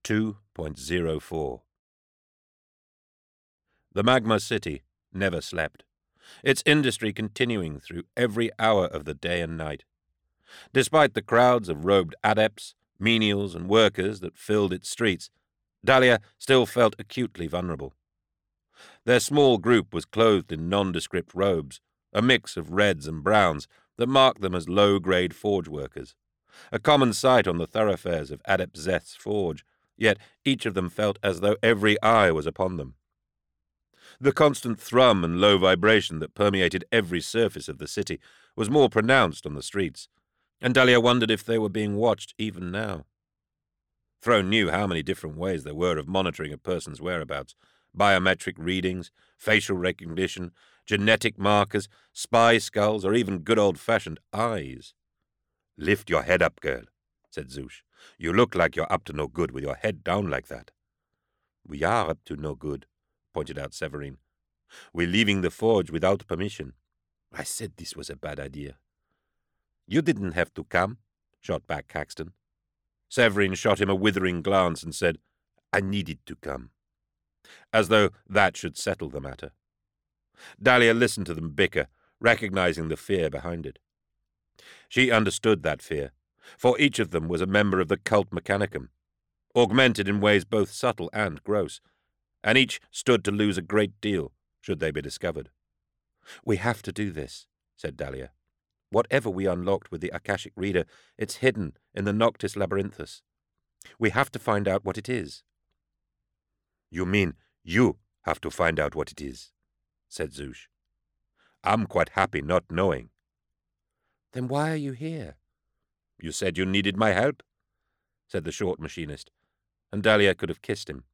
2.04. The Magma City never slept, its industry continuing through every hour of the day and night. Despite the crowds of robed adepts, menials, and workers that filled its streets, Dahlia still felt acutely vulnerable. Their small group was clothed in nondescript robes, a mix of reds and browns that marked them as low-grade forge workers, a common sight on the thoroughfares of Adept Szeth's forge, yet each of them felt as though every eye was upon them. The constant thrum and low vibration that permeated every surface of the city was more pronounced on the streets, and Dahlia wondered if they were being watched even now. Throne knew how many different ways there were of monitoring a person's whereabouts: biometric readings, facial recognition, genetic markers, spy skulls, or even good old-fashioned eyes. "Lift your head up, girl," said Zouche. "You look like you're up to no good with your head down like that." "We are up to no good," pointed out Severine. "We're leaving the forge without permission. I said this was a bad idea." "You didn't have to come," shot back Caxton. Severine shot him a withering glance and said, "I needed to come," as though that should settle the matter. Dahlia listened to them bicker, recognizing the fear behind it. She understood that fear, for each of them was a member of the cult Mechanicum, augmented in ways both subtle and gross, and each stood to lose a great deal should they be discovered. "We have to do this," said Dahlia. "Whatever we unlocked with the Akashic Reader, it's hidden in the Noctis Labyrinthus. We have to find out what it is." "You mean you have to find out what it is," said Zouche. "I'm quite happy not knowing." "Then why are you here?" "You said you needed my help," said the short machinist, and Dahlia could have kissed him.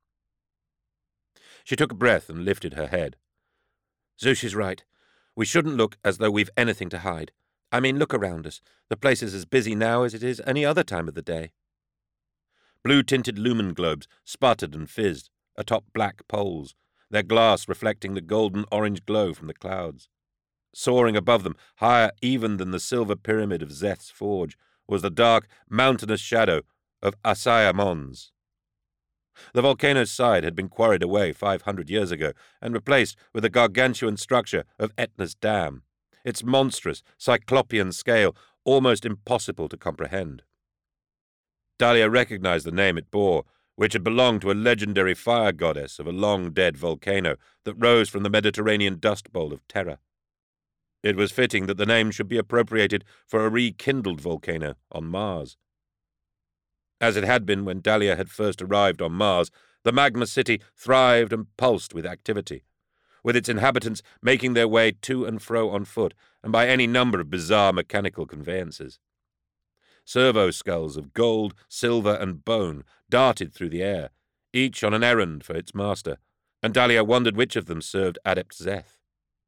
She took a breath and lifted her head. "Zouche is right. We shouldn't look as though we've anything to hide. I mean, look around us. The place is as busy now as it is any other time of the day." Blue-tinted lumen globes sputtered and fizzed atop black poles, their glass reflecting the golden-orange glow from the clouds. Soaring above them, higher even than the silver pyramid of Szeth's forge, was the dark, mountainous shadow of Asaya Mons. The volcano's side had been quarried away 500 years ago and replaced with the gargantuan structure of Etna's dam, its monstrous, cyclopean scale almost impossible to comprehend. Dahlia recognized the name it bore, which had belonged to a legendary fire goddess of a long-dead volcano that rose from the Mediterranean dust bowl of Terra. It was fitting that the name should be appropriated for a rekindled volcano on Mars. As it had been when Dahlia had first arrived on Mars, the Magma City thrived and pulsed with activity, with its inhabitants making their way to and fro on foot and by any number of bizarre mechanical conveyances. Servo skulls of gold, silver, and bone darted through the air, each on an errand for its master, and Dahlia wondered which of them served Adept Szeth.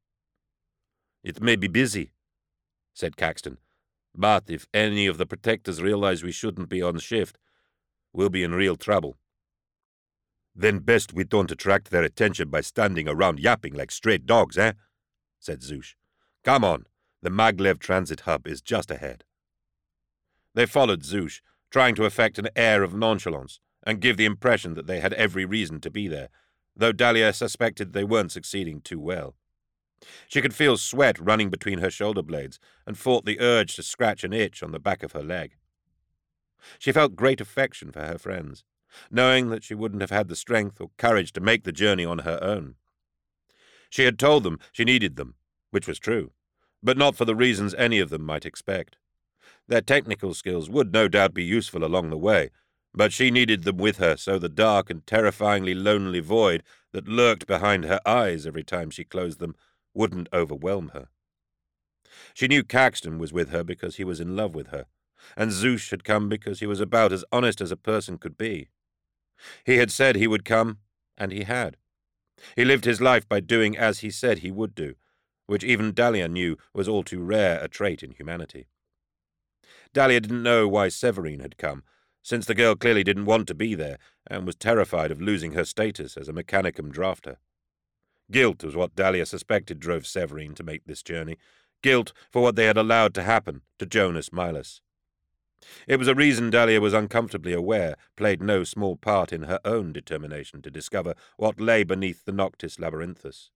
"It may be busy," said Caxton, "but if any of the protectors realize we shouldn't be on shift, we'll be in real trouble." "Then best we don't attract their attention by standing around yapping like stray dogs, eh?" said Zouche. "Come on, the Maglev Transit Hub is just ahead." They followed Zouche, trying to affect an air of nonchalance and give the impression that they had every reason to be there, though Dahlia suspected they weren't succeeding too well. She could feel sweat running between her shoulder blades and fought the urge to scratch an itch on the back of her leg. She felt great affection for her friends, knowing that she wouldn't have had the strength or courage to make the journey on her own. She had told them she needed them, which was true, but not for the reasons any of them might expect. Their technical skills would no doubt be useful along the way, but she needed them with her so the dark and terrifyingly lonely void that lurked behind her eyes every time she closed them wouldn't overwhelm her. She knew Caxton was with her because he was in love with her, and Zouche had come because he was about as honest as a person could be. He had said he would come, and he had. He lived his life by doing as he said he would do, which even Dahlia knew was all too rare a trait in humanity. Dahlia didn't know why Severine had come, since the girl clearly didn't want to be there and was terrified of losing her status as a Mechanicum drafter. Guilt was what Dahlia suspected drove Severine to make this journey, guilt for what they had allowed to happen to Jonas Milas. It was a reason Dahlia was uncomfortably aware played no small part in her own determination to discover what lay beneath the Noctis Labyrinthus.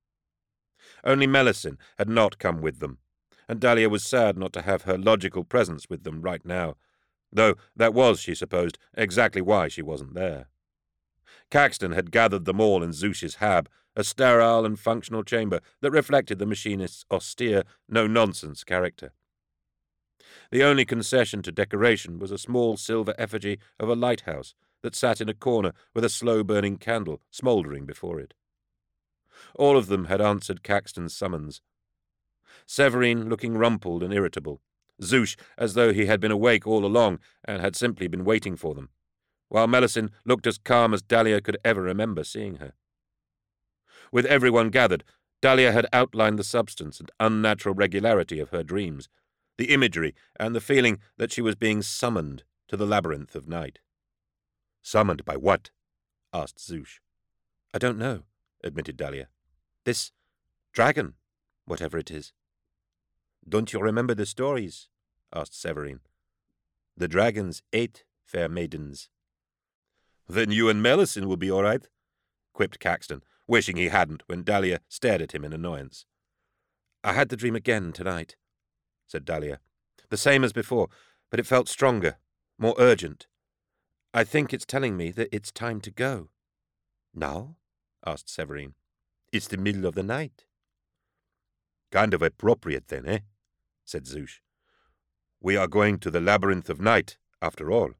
Only Melusine had not come with them, and Dahlia was sad not to have her logical presence with them right now, though that was, she supposed, exactly why she wasn't there. Caxton had gathered them all in Zouch's hab, a sterile and functional chamber that reflected the machinist's austere, no-nonsense character. The only concession to decoration was a small silver effigy of a lighthouse that sat in a corner with a slow-burning candle smouldering before it. All of them had answered Caxton's summons. Severine looking rumpled and irritable, Zouch as though he had been awake all along and had simply been waiting for them, while Melusine looked as calm as Dahlia could ever remember seeing her. With everyone gathered, Dahlia had outlined the substance and unnatural regularity of her dreams, the imagery and the feeling that she was being summoned to the labyrinth of night. "Summoned by what?" asked Zouch. "I don't know," admitted Dahlia. "This dragon, whatever it is." "Don't you remember the stories?" asked Severine. "The dragons ate fair maidens." "Then you and Melusine will be all right," quipped Caxton, wishing he hadn't when Dahlia stared at him in annoyance. "I had the dream again tonight," said Dahlia. "The same as before, but it felt stronger, more urgent. I think it's telling me that it's time to go." "Now?" asked Severine. "It's the middle of the night." "Kind of appropriate then, eh?" said Zouch. "We are going to the labyrinth of night, after all."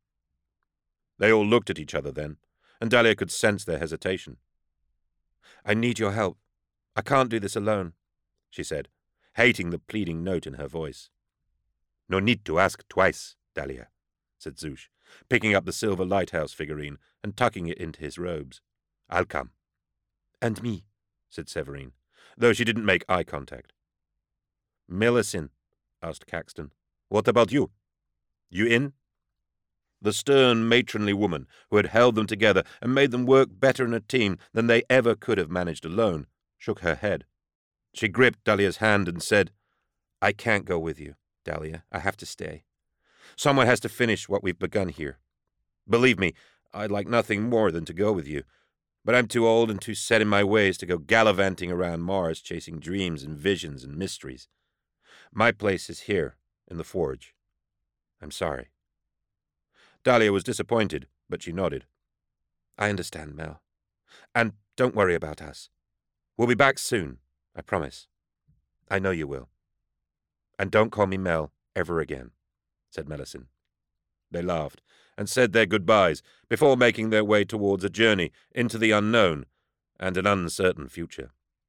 They all looked at each other then, and Dahlia could sense their hesitation. "I need your help. I can't do this alone," she said, hating the pleading note in her voice. "No need to ask twice, Dahlia," said Zouch, picking up the silver lighthouse figurine and tucking it into his robes. "I'll come." "And me," said Severine, though she didn't make eye contact. "Melusine," asked Caxton, "what about you? You in?" The stern, matronly woman who had held them together and made them work better in a team than they ever could have managed alone shook her head. She gripped Dahlia's hand and said, "I can't go with you, Dahlia. I have to stay. Someone has to finish what we've begun here. Believe me, I'd like nothing more than to go with you, but I'm too old and too set in my ways to go gallivanting around Mars chasing dreams and visions and mysteries. My place is here, in the forge. I'm sorry." Dahlia was disappointed, but she nodded. "I understand, Mel. And don't worry about us. We'll be back soon, I promise. I know you will. And don't call me Mel ever again," said Melusine. They laughed and said their goodbyes before making their way towards a journey into the unknown and an uncertain future.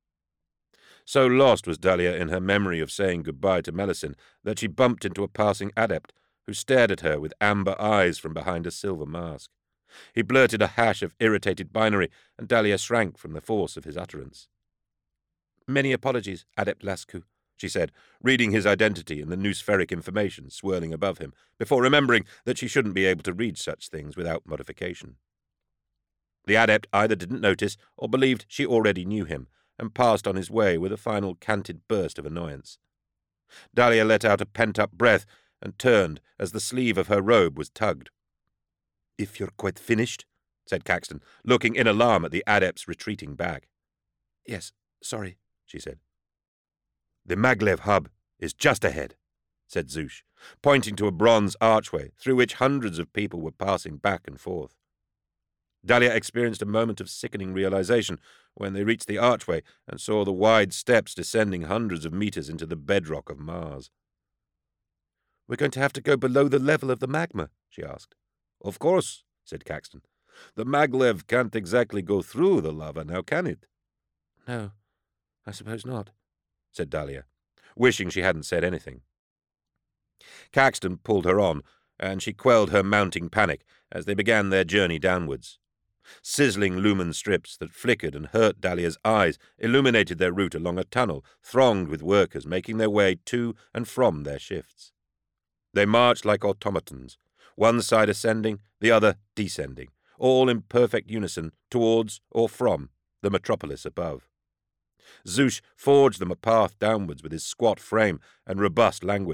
So lost was Dahlia in her memory of saying goodbye to Melusine that she bumped into a passing adept who stared at her with amber eyes from behind a silver mask. He blurted a hash of irritated binary, and Dahlia shrank from the force of his utterance. "Many apologies, Adept Lascaux," she said, reading his identity in the noospheric information swirling above him, before remembering that she shouldn't be able to read such things without modification. The adept either didn't notice or believed she already knew him, and passed on his way with a final canted burst of annoyance. Dahlia let out a pent-up breath and turned as the sleeve of her robe was tugged. "If you're quite finished," said Caxton, looking in alarm at the adept's retreating back. "Yes, sorry," she said. "The Maglev hub is just ahead," said Zouch, pointing to a bronze archway through which hundreds of people were passing back and forth. Dahlia experienced a moment of sickening realization when they reached the archway and saw the wide steps descending hundreds of meters into the bedrock of Mars. "We're going to have to go below the level of the magma?" she asked. "Of course," said Caxton. "The maglev can't exactly go through the lava now, can it?" "No, I suppose not," said Dahlia, wishing she hadn't said anything. Caxton pulled her on, and she quelled her mounting panic as they began their journey downwards. Sizzling lumen strips that flickered and hurt Dahlia's eyes illuminated their route along a tunnel thronged with workers making their way to and from their shifts. They marched like automatons, one side ascending, the other descending, all in perfect unison towards or from the metropolis above. Zouch forged them a path downwards with his squat frame and robust language,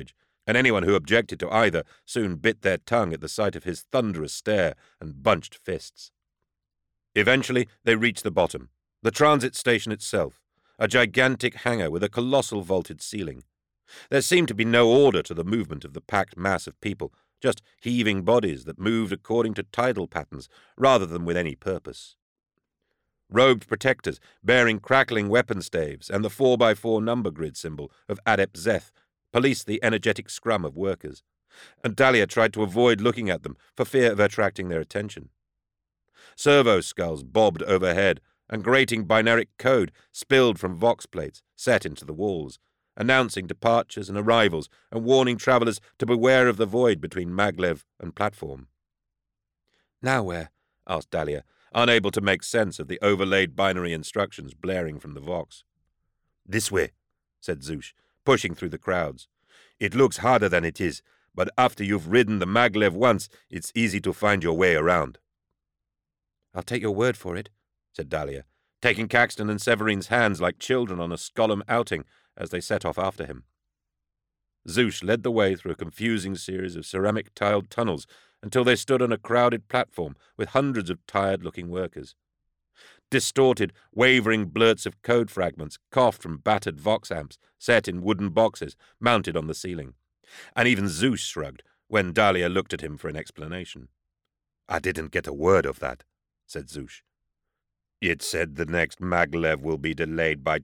and anyone who objected to either soon bit their tongue at the sight of his thunderous stare and bunched fists. Eventually they reached the bottom, the transit station itself, a gigantic hangar with a colossal vaulted ceiling. There seemed to be no order to the movement of the packed mass of people, just heaving bodies that moved according to tidal patterns rather than with any purpose. Robed protectors, bearing crackling weapon staves and the 4x4 number grid symbol of Adept Zeth, policed the energetic scrum of workers, and Dahlia tried to avoid looking at them for fear of attracting their attention. Servo skulls bobbed overhead, and grating binaric code spilled from vox plates set into the walls, announcing departures and arrivals and warning travellers to beware of the void between maglev and platform. "Now where?" asked Dahlia, unable to make sense of the overlaid binary instructions blaring from the vox. "This way," said Zouche, pushing through the crowds. "It looks harder than it is, but after you've ridden the maglev once, it's easy to find your way around." "I'll take your word for it," said Dahlia, taking Caxton and Severine's hands like children on a Skolem outing as they set off after him. Zouche led the way through a confusing series of ceramic-tiled tunnels until they stood on a crowded platform with hundreds of tired-looking workers. Distorted, wavering blurts of code fragments coughed from battered vox amps set in wooden boxes mounted on the ceiling, and even Zouche shrugged when Dahlia looked at him for an explanation. "I didn't get a word of that," said Zouche. "It said the next maglev will be delayed by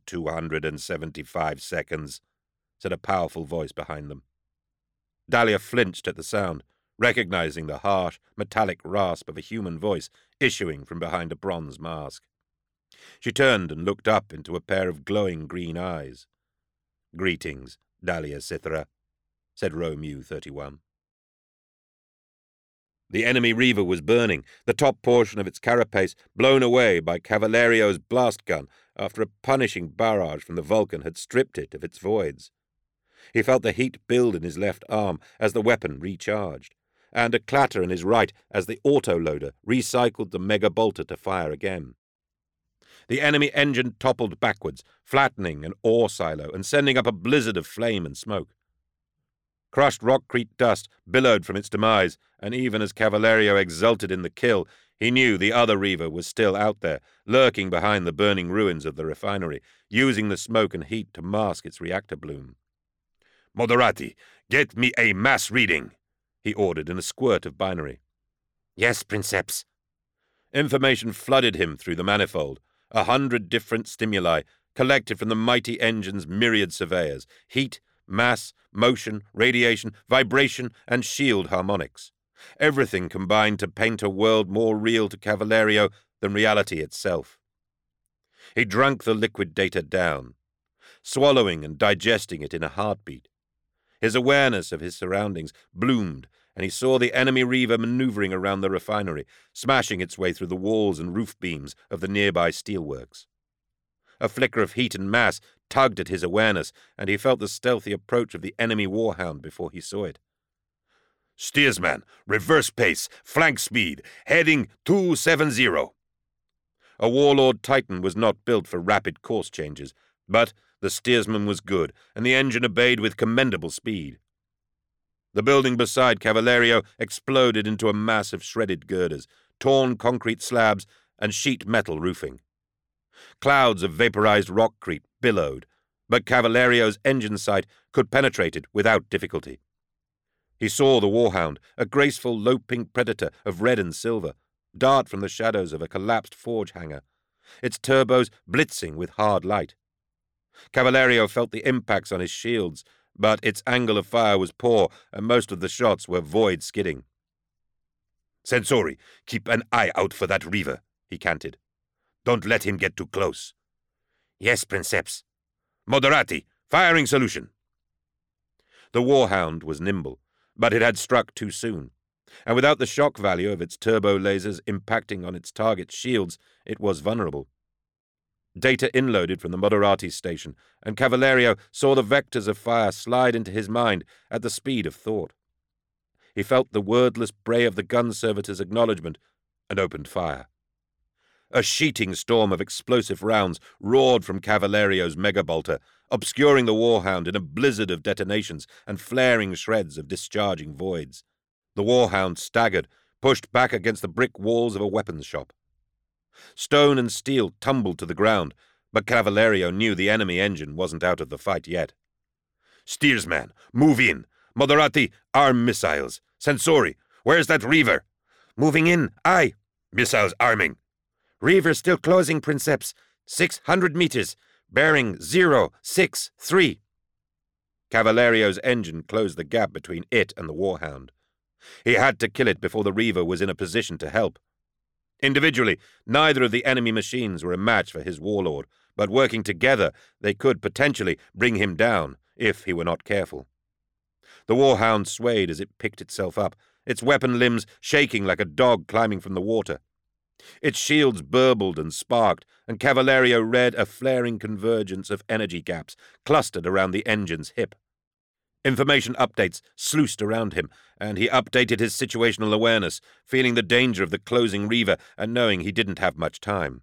275 seconds, said a powerful voice behind them. Dahlia flinched at the sound, recognizing the harsh, metallic rasp of a human voice issuing from behind a bronze mask. She turned and looked up into a pair of glowing green eyes. "Greetings, Dahlia Sithra," said Romeu 31. The enemy Reaver was burning, the top portion of its carapace blown away by Cavallerio's blast gun after a punishing barrage from the Vulcan had stripped it of its voids. He felt the heat build in his left arm as the weapon recharged, and a clatter in his right as the autoloader recycled the mega-bolter to fire again. The enemy engine toppled backwards, flattening an ore silo and sending up a blizzard of flame and smoke. Crushed rockcrete dust billowed from its demise, and even as Cavallerio exulted in the kill, he knew the other Reaver was still out there, lurking behind the burning ruins of the refinery, using the smoke and heat to mask its reactor bloom. "Moderati, get me a mass reading," he ordered in a squirt of binary. "Yes, Princeps." Information flooded him through the manifold, 100 different stimuli collected from the mighty engine's myriad surveyors: heat, mass, motion, radiation, vibration, and shield harmonics. Everything combined to paint a world more real to Cavallerio than reality itself. He drank the liquid data down, swallowing and digesting it in a heartbeat. His awareness of his surroundings bloomed, and he saw the enemy Reaver maneuvering around the refinery, smashing its way through the walls and roof beams of the nearby steelworks. A flicker of heat and mass tugged at his awareness, and he felt the stealthy approach of the enemy warhound before he saw it. "Steersman, reverse pace, flank speed, heading 270. A warlord Titan was not built for rapid course changes, but the steersman was good, and the engine obeyed with commendable speed. The building beside Cavallerio exploded into a mass of shredded girders, torn concrete slabs, and sheet metal roofing. Clouds of vaporized rockcrete billowed, but Cavallerio's engine sight could penetrate it without difficulty. He saw the warhound, a graceful loping predator of red and silver, dart from the shadows of a collapsed forge hangar, its turbos blitzing with hard light. Cavallerio felt the impacts on his shields, but its angle of fire was poor, and most of the shots were void skidding. "Sensori, keep an eye out for that Reaver," he canted. "Don't let him get too close." "Yes, Princeps." "Moderati, firing solution." The warhound was nimble, but it had struck too soon, and without the shock value of its turbo lasers impacting on its target's shields, it was vulnerable. Data inloaded from the Moderati station, and Cavallerio saw the vectors of fire slide into his mind at the speed of thought. He felt the wordless bray of the gun servitor's acknowledgement and opened fire. A sheeting storm of explosive rounds roared from Cavallerio's megabolter, obscuring the Warhound in a blizzard of detonations and flaring shreds of discharging voids. The Warhound staggered, pushed back against the brick walls of a weapons shop. Stone and steel tumbled to the ground, but Cavallerio knew the enemy engine wasn't out of the fight yet. "Steersman, move in! Moderati, arm missiles! Sensori, where's that Reaver?" "Moving in, aye." "Missiles arming." "Reaver still closing, Princeps. 600 meters. Bearing 063. Cavallerio's engine closed the gap between it and the Warhound. He had to kill it before the Reaver was in a position to help. Individually, neither of the enemy machines were a match for his warlord, but working together, they could potentially bring him down, if he were not careful. The Warhound swayed as it picked itself up, its weapon limbs shaking like a dog climbing from the water. Its shields burbled and sparked, and Cavallerio read a flaring convergence of energy gaps clustered around the engine's hip. Information updates sluiced around him, and he updated his situational awareness, feeling the danger of the closing Reaver and knowing he didn't have much time.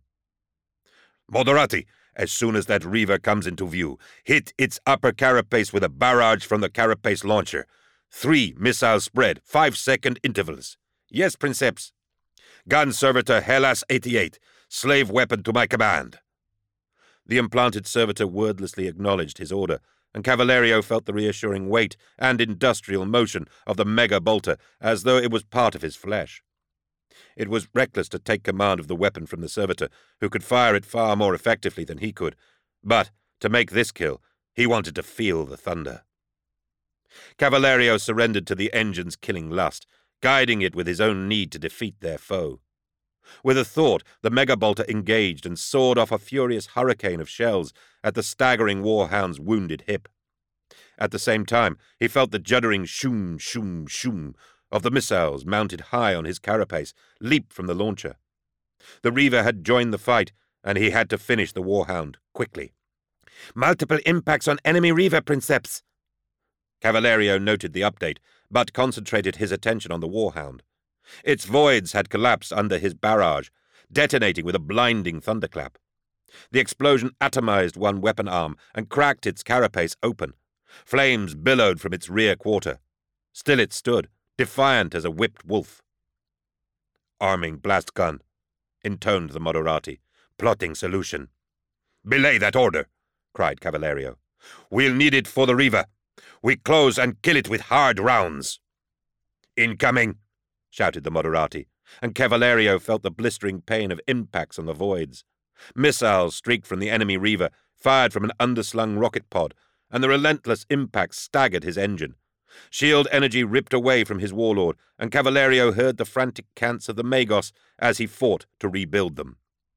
"Moderati, as soon as that Reaver comes into view, hit its upper carapace with a barrage from the carapace launcher. 3 missile spread, 5-second intervals." "Yes, Princeps." "Gun servitor Hellas 88, slave weapon to my command." The implanted servitor wordlessly acknowledged his order, and Cavallerio felt the reassuring weight and industrial motion of the mega-bolter as though it was part of his flesh. It was reckless to take command of the weapon from the servitor, who could fire it far more effectively than he could, but to make this kill, he wanted to feel the thunder. Cavallerio surrendered to the engine's killing lust, guiding it with his own need to defeat their foe. With a thought, the megabolter engaged and sawed off a furious hurricane of shells at the staggering Warhound's wounded hip. At the same time, he felt the juddering shoom, shoom, shoom of the missiles mounted high on his carapace leap from the launcher. The Reaver had joined the fight, and he had to finish the Warhound quickly. "Multiple impacts on enemy Reaver, Princeps." Cavallerio noted the update, but concentrated his attention on the Warhound. Its voids had collapsed under his barrage, detonating with a blinding thunderclap. The explosion atomized one weapon arm and cracked its carapace open. Flames billowed from its rear quarter. Still it stood, defiant as a whipped wolf. "Arming blast gun," intoned the Moderati, plotting solution. "Belay that order," cried Cavallerio. "We'll need it for the Reaver. We close and kill it with hard rounds." "Incoming," shouted the Moderati, and Cavallerio felt the blistering pain of impacts on the voids. Missiles streaked from the enemy Reaver, fired from an underslung rocket pod, and the relentless impacts staggered his engine. Shield energy ripped away from his warlord, and Cavallerio heard the frantic cants of the Magos as he fought to rebuild them.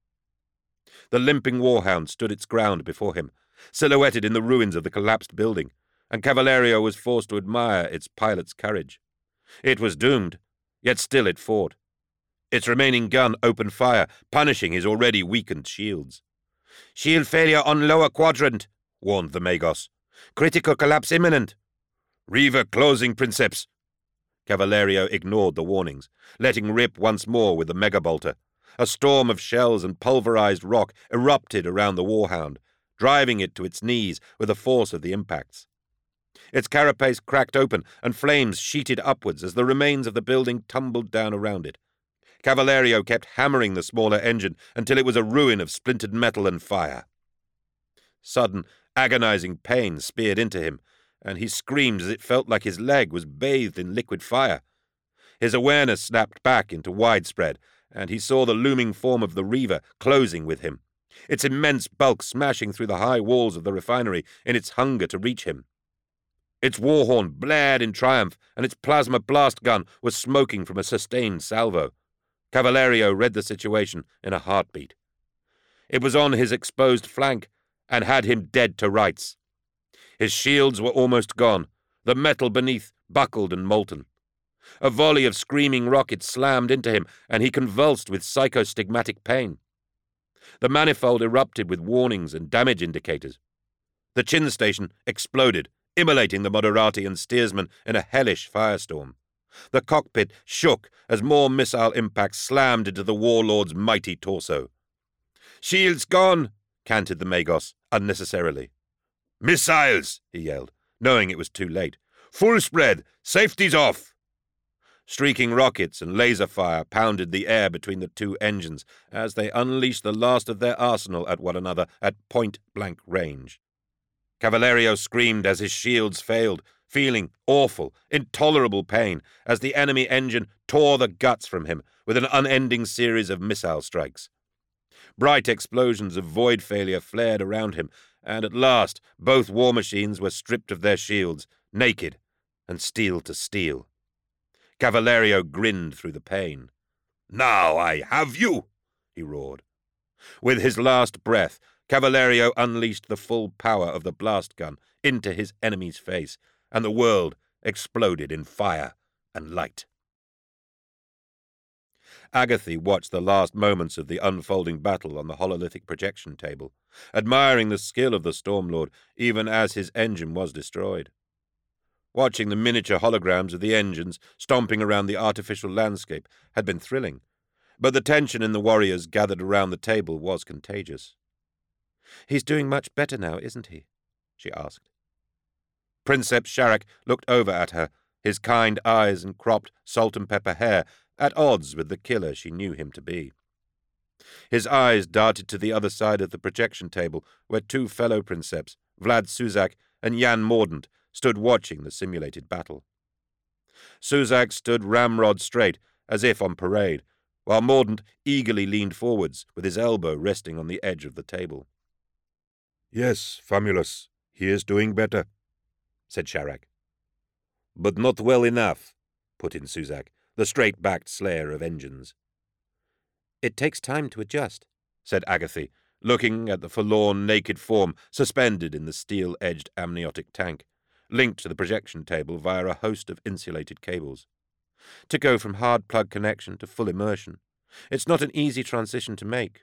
The limping Warhound stood its ground before him, silhouetted in the ruins of the collapsed building, and Cavallerio was forced to admire its pilot's courage. It was doomed, yet still it fought. Its remaining gun opened fire, punishing his already weakened shields. "Shield failure on lower quadrant," warned the Magos. "Critical collapse imminent." "Reaver closing, Princeps." Cavallerio ignored the warnings, letting rip once more with the megabolter. A storm of shells and pulverized rock erupted around the Warhound, driving it to its knees with the force of the impacts. Its carapace cracked open, and flames sheeted upwards as the remains of the building tumbled down around it. Cavallerio kept hammering the smaller engine until it was a ruin of splintered metal and fire. Sudden, agonizing pain speared into him, and he screamed as it felt like his leg was bathed in liquid fire. His awareness snapped back into widespread, and he saw the looming form of the Reaver closing with him, its immense bulk smashing through the high walls of the refinery in its hunger to reach him. Its war horn blared in triumph, and its plasma blast gun was smoking from a sustained salvo. Cavallerio read the situation in a heartbeat. It was on his exposed flank, and had him dead to rights. His shields were almost gone, the metal beneath buckled and molten. A volley of screaming rockets slammed into him, and he convulsed with psychostigmatic pain. The manifold erupted with warnings and damage indicators. The chin station exploded, immolating the Moderati and steersman in a hellish firestorm. The cockpit shook as more missile impacts slammed into the warlord's mighty torso. Shields gone, canted the Magos, unnecessarily. Missiles, he yelled, knowing it was too late. Full spread, safety's off. Streaking rockets and laser fire pounded the air between the two engines as they unleashed the last of their arsenal at one another at point-blank range. Cavalerio screamed as his shields failed, feeling awful, intolerable pain as the enemy engine tore the guts from him with an unending series of missile strikes. Bright explosions of void failure flared around him, and at last both war machines were stripped of their shields, naked and steel to steel. Cavalerio grinned through the pain. "Now I have you!" he roared. With his last breath, Cavalerio unleashed the full power of the blast gun into his enemy's face, and the world exploded in fire and light. Agatha watched the last moments of the unfolding battle on the hololithic projection table, admiring the skill of the Stormlord even as his engine was destroyed. Watching the miniature holograms of the engines stomping around the artificial landscape had been thrilling, but the tension in the warriors gathered around the table was contagious. "He's doing much better now, isn't he?" she asked. Princeps Sharrak looked over at her, his kind eyes and cropped salt-and-pepper hair at odds with the killer she knew him to be. His eyes darted to the other side of the projection table, where two fellow Princeps, Vlad Suzak and Jan Mordant, stood watching the simulated battle. Suzak stood ramrod straight, as if on parade, while Mordant eagerly leaned forwards, with his elbow resting on the edge of the table. "Yes, Famulus, he is doing better," said Sharrak. "But not well enough," put in Suzak, the straight-backed slayer of engines. "It takes time to adjust," said Agatha, looking at the forlorn, naked form suspended in the steel-edged amniotic tank, linked to the projection table via a host of insulated cables. "To go from hard plug connection to full immersion. It's not an easy transition to make."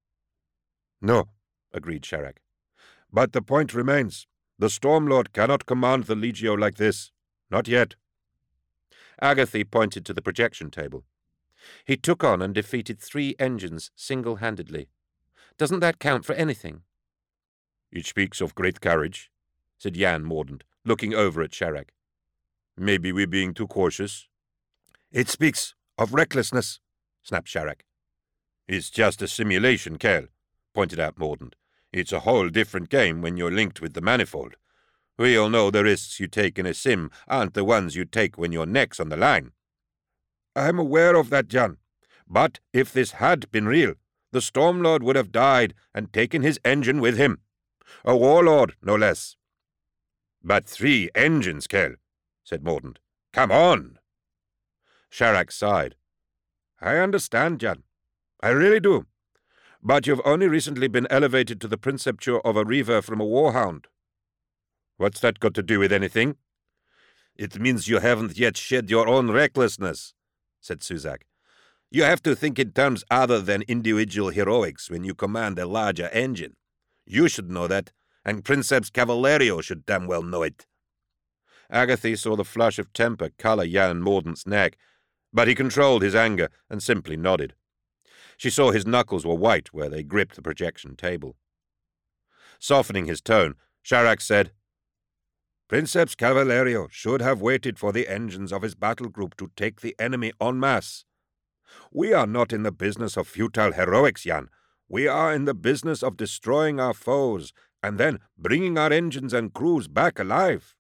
"No," agreed Sharrak. "But the point remains. The Stormlord cannot command the Legio like this. Not yet." Agatha pointed to the projection table. "He took on and defeated 3 engines single-handedly. Doesn't that count for anything?" "It speaks of great courage," said Jan Mordant, looking over at Sharrak. "Maybe we're being too cautious." "It speaks of recklessness," snapped Sharrak. "It's just a simulation, Kel," pointed out Mordant. "It's a whole different game when you're linked with the manifold. We all know the risks you take in a sim aren't the ones you take when your neck's on the line." "I'm aware of that, Jan. But if this had been real, the Stormlord would have died and taken his engine with him. A warlord, no less." "But 3 engines, Kel," said Mordant. "Come on." Sharrak sighed. "I understand, Jan. I really do. But you've only recently been elevated to the Princepture of a Reaver from a Warhound." "What's that got to do with anything?" "It means you haven't yet shed your own recklessness," said Suzak. "You have to think in terms other than individual heroics when you command a larger engine. You should know that, and Princeps Cavalerio should damn well know it." Agatha saw the flush of temper colour Jan Mordant's neck, but he controlled his anger and simply nodded. She saw his knuckles were white where they gripped the projection table. Softening his tone, Sharrak said, "Princeps Cavalerio should have waited for the engines of his battle group to take the enemy en masse. We are not in the business of futile heroics, Jan. We are in the business of destroying our foes and then bringing our engines and crews back alive."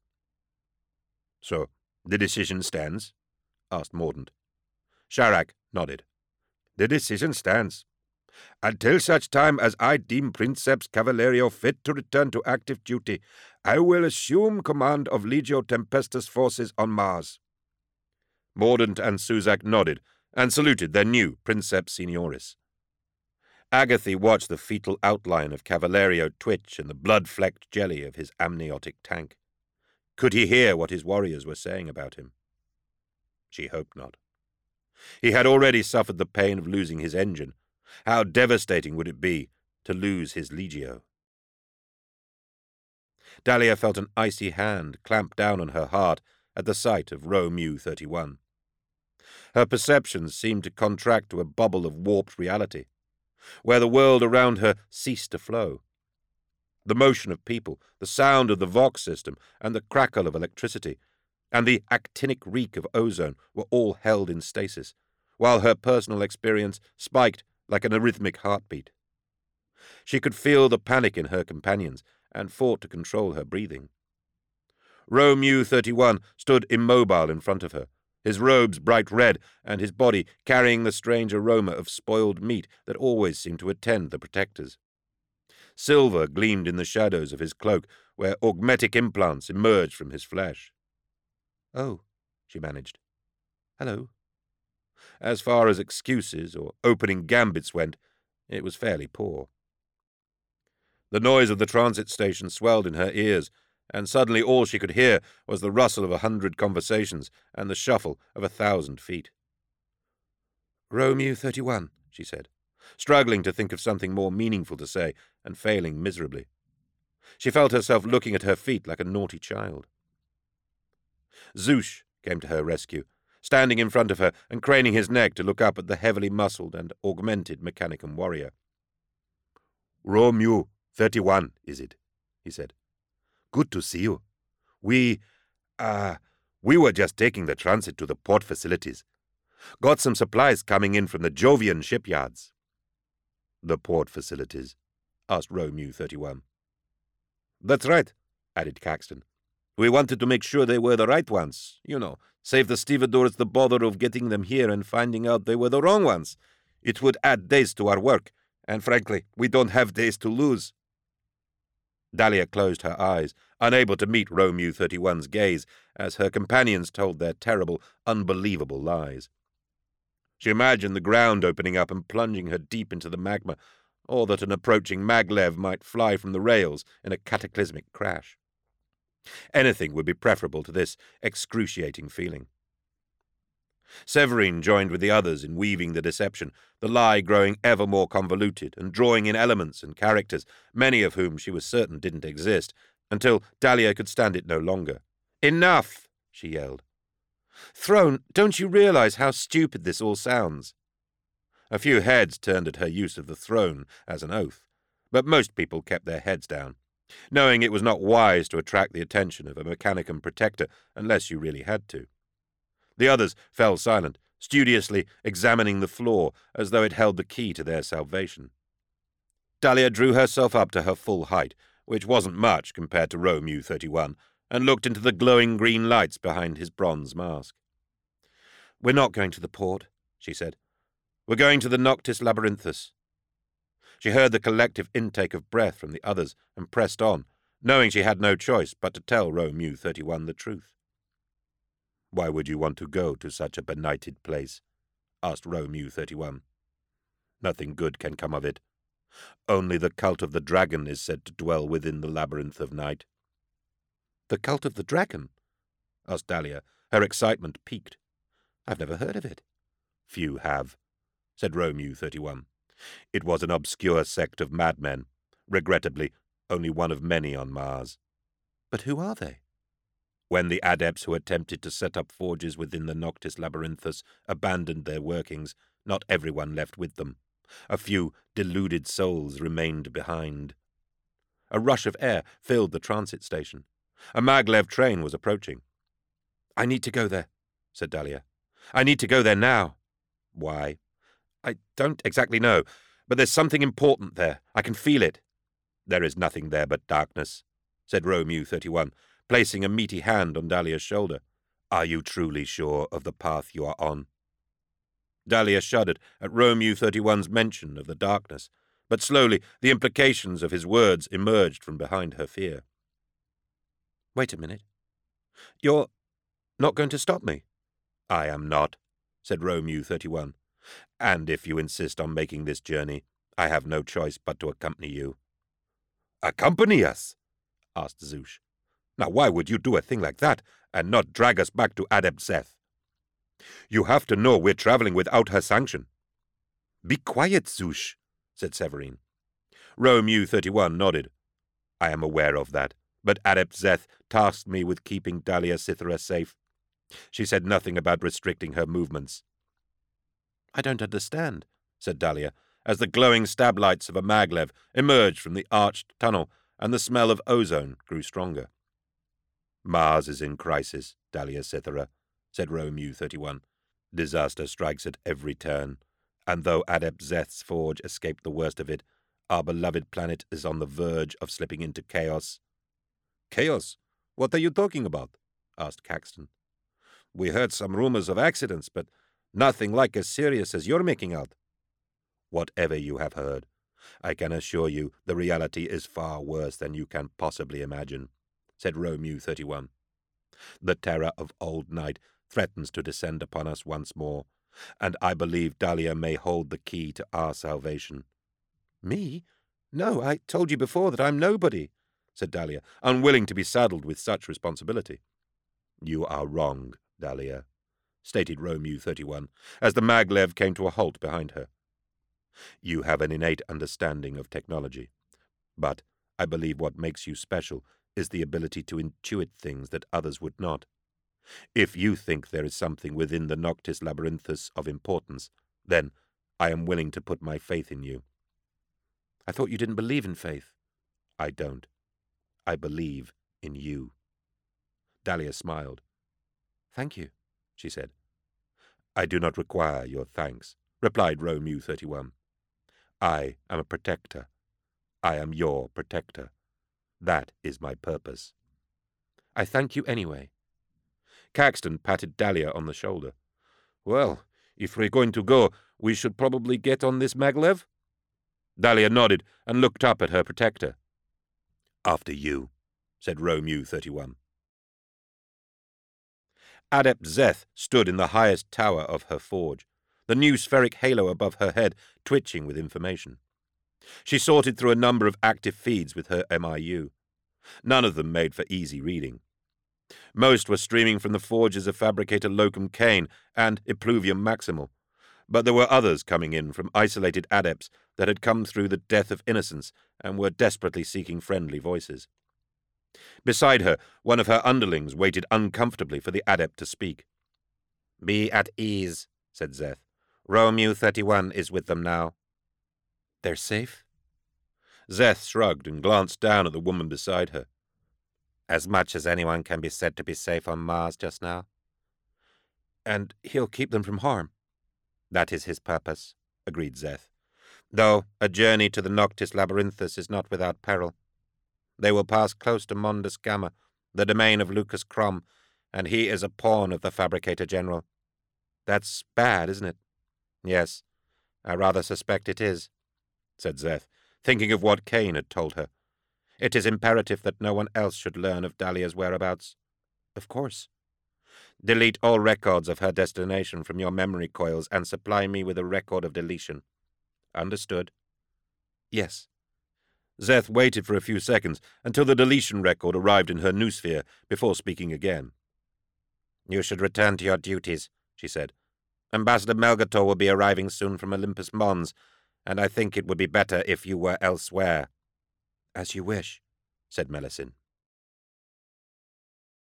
"So, the decision stands?" asked Mordant. Sharrak nodded. "The decision stands. Until such time as I deem Princeps Cavalerio fit to return to active duty, I will assume command of Legio Tempestus forces on Mars." Mordant and Suzak nodded and saluted their new Princeps Senioris. Agatha watched the fetal outline of Cavalerio twitch in the blood-flecked jelly of his amniotic tank. Could he hear what his warriors were saying about him? She hoped not. He had already suffered the pain of losing his engine. How devastating would it be to lose his Legio? Dahlia felt an icy hand clamp down on her heart at the sight of Rho Mu 31. Her perceptions seemed to contract to a bubble of warped reality. where the world around her ceased to flow. The motion of people, the sound of the Vox system, and the crackle of electricity, and the actinic reek of ozone were all held in stasis, while her personal experience spiked like an arrhythmic heartbeat. She could feel the panic in her companions and fought to control her breathing. Rho Mu 31 stood immobile in front of her, his robes bright red and his body carrying the strange aroma of spoiled meat that always seemed to attend the protectors. Silver gleamed in the shadows of his cloak, where augmetic implants emerged from his flesh. "Oh," she managed. "Hello." As far as excuses or opening gambits went, it was fairly poor. The noise of the transit station swelled in her ears, and suddenly all she could hear was the rustle of 100 conversations and the shuffle of 1,000 feet. "Rho Mu 31, she said, struggling to think of something more meaningful to say and failing miserably. She felt herself looking at her feet like a naughty child. Zouche came to her rescue, standing in front of her and craning his neck to look up at the heavily muscled and augmented Mechanicum warrior. "Rho Mu 31, is it?" he said. "Good to see you. We were just taking the transit to the port facilities. Got some supplies coming in from the Jovian shipyards." "The port facilities?" asked Rho Mu 31. "That's right," added Caxton. "We wanted to make sure they were the right ones, save the stevedores the bother of getting them here and finding out they were the wrong ones. It would add days to our work, and frankly, we don't have days to lose." Dahlia closed her eyes, unable to meet Rho Mu 31's gaze, as her companions told their terrible, unbelievable lies. She imagined the ground opening up and plunging her deep into the magma, or that an approaching maglev might fly from the rails in a cataclysmic crash. Anything would be preferable to this excruciating feeling. Severine joined with the others in weaving the deception, the lie growing ever more convoluted and drawing in elements and characters, many of whom she was certain didn't exist, until Dahlia could stand it no longer. "Enough!" she yelled. "Throne, don't you realize how stupid this all sounds?" A few heads turned at her use of the throne as an oath, but most people kept their heads down, knowing it was not wise to attract the attention of a Mechanicum protector unless you really had to. The others fell silent, studiously examining the floor as though it held the key to their salvation. Dahlia drew herself up to her full height, which wasn't much compared to Rho Mu 31, and looked into the glowing green lights behind his bronze mask. "We're not going to the port," she said. "We're going to the Noctis Labyrinthus." She heard the collective intake of breath from the others and pressed on, knowing she had no choice but to tell Rho Mu 31 the truth. "Why would you want to go to such a benighted place?" asked Rho Mu 31. "Nothing good can come of it. Only the cult of the dragon is said to dwell within the labyrinth of night." "The cult of the dragon?" asked Dahlia, her excitement piqued. "I've never heard of it." "Few have," said Rho Mu 31. "It was an obscure sect of madmen, regrettably only one of many on Mars." "But who are they?" "When the adepts who attempted to set up forges within the Noctis Labyrinthus abandoned their workings, not everyone left with them. A few deluded souls remained behind." A rush of air filled the transit station. A maglev train was approaching. "I need to go there," said Dahlia. "I need to go there now." "Why?" "I don't exactly know, but there's something important there. I can feel it." "There is nothing there but darkness," said Rho Mu 31, placing a meaty hand on Dahlia's shoulder. "Are you truly sure of the path you are on?" Dahlia shuddered at Rho Mu 31's mention of the darkness, but slowly the implications of his words emerged from behind her fear. "Wait a minute. You're not going to stop me?" "I am not," said Rho Mu 31. "And if you insist on making this journey, I have no choice but to accompany you." "Accompany us?" asked Zouche. "Now why would you do a thing like that, and not drag us back to Adept Szeth? You have to know we're traveling without her sanction." "Be quiet, Zouche," said Severine. Rho Mu 31 nodded. "I am aware of that, but Adept Szeth tasked me with keeping Dahlia Cythera safe. She said nothing about restricting her movements." "I don't understand," said Dahlia, as the glowing stab lights of a maglev emerged from the arched tunnel and the smell of ozone grew stronger. "Mars is in crisis, Dahlia Sithera," said Rome-U-31. "Disaster strikes at every turn, and though Adept Zeth's forge escaped the worst of it, our beloved planet is on the verge of slipping into chaos." "Chaos? What are you talking about?" asked Caxton. "We heard some rumors of accidents, but nothing like as serious as you're making out." "Whatever you have heard, I can assure you the reality is far worse than you can possibly imagine," said Rome-U-31. "The terror of old night threatens to descend upon us once more, and I believe Dahlia may hold the key to our salvation." "Me? No, I told you before that I'm nobody," said Dahlia, unwilling to be saddled with such responsibility. "You are wrong, Dahlia," stated Rome-U-31, as the maglev came to a halt behind her. "You have an innate understanding of technology, but I believe what makes you special is the ability to intuit things that others would not. If you think there is something within the Noctis Labyrinthus of importance, then I am willing to put my faith in you." "I thought you didn't believe in faith." "I don't. I believe in you." Dahlia smiled. "Thank you," she said. "I do not require your thanks," replied Rome-U-31. "I am a protector. I am your protector. That is my purpose." "I thank you anyway." Caxton patted Dahlia on the shoulder. "Well, if we're going to go, we should probably get on this maglev?" Dahlia nodded and looked up at her protector. "After you," said Rome-U-31. Adept Zeth stood in the highest tower of her forge, the new spheric halo above her head twitching with information. She sorted through a number of active feeds with her MIU. None of them made for easy reading. Most were streaming from the forges of Fabricator Locum Kane and Impluvium Maximal, but there were others coming in from isolated adepts that had come through the death of innocence and were desperately seeking friendly voices. Beside her, one of her underlings waited uncomfortably for the adept to speak. "Be at ease," said Zeth. "Rome-U-31 is with them now." "They're safe?" Zeth shrugged and glanced down at the woman beside her. "As much as anyone can be said to be safe on Mars just now." "And he'll keep them from harm?" "That is his purpose," agreed Zeth. "Though a journey to the Noctis Labyrinthus is not without peril. They will pass close to Mondus Gamma, the domain of Lucas Crom, and he is a pawn of the Fabricator General." "That's bad, isn't it?" "Yes, I rather suspect it is," said Zeth, thinking of what Kane had told her. "It is imperative that no one else should learn of Dahlia's whereabouts." "Of course." "Delete all records of her destination from your memory coils and supply me with a record of deletion." "Understood." "Yes." Zeth waited for a few seconds until the deletion record arrived in her noosphere before speaking again. "You should return to your duties," she said. "Ambassador Melgator will be arriving soon from Olympus Mons, and I think it would be better if you were elsewhere." "As you wish," said Melusine.